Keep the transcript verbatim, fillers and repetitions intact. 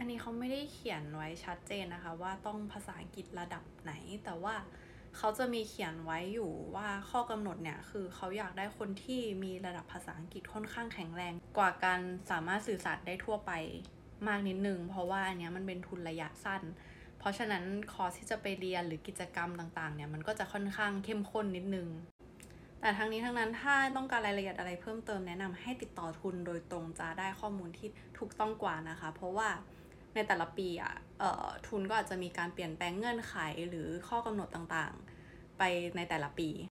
นนี้เขาไม่ได้เขียนไว้ชัดเจนนะคะว่าต้องภาษาอังกฤษระดับไหนแต่ว่าเขาจะมีเขียนไว้อยู่ว่าข้อกำหนดเนี่ยคือเขาอยากได้คนที่มีระดับภาษาอังกฤษค่อนข้างแข็งแรงกว่าการสามารถสื่อสารได้ทั่วไปมากนิดนึงเพราะว่าอันนี้มันเป็นทุนระยะสั้นเพราะฉะนั้นคอร์สที่จะไปเรียนหรือกิจกรรมต่างๆเนี่ยมันก็จะค่อนข้างเข้มข้นนิดนึงแต่ทั้งนี้ทั้งนั้นถ้าต้องการรายละเอียดอะไรเพิ่มเติมแนะนำให้ติดต่อทุนโดยตรงจะได้ข้อมูลที่ถูกต้องกว่านะคะเพราะว่าในแต่ละปีอ่ะทุนก็อาจจะมีการเปลี่ยนแปลงเงื่อนไขหรือข้อกำหนดต่างๆไปในแต่ละปี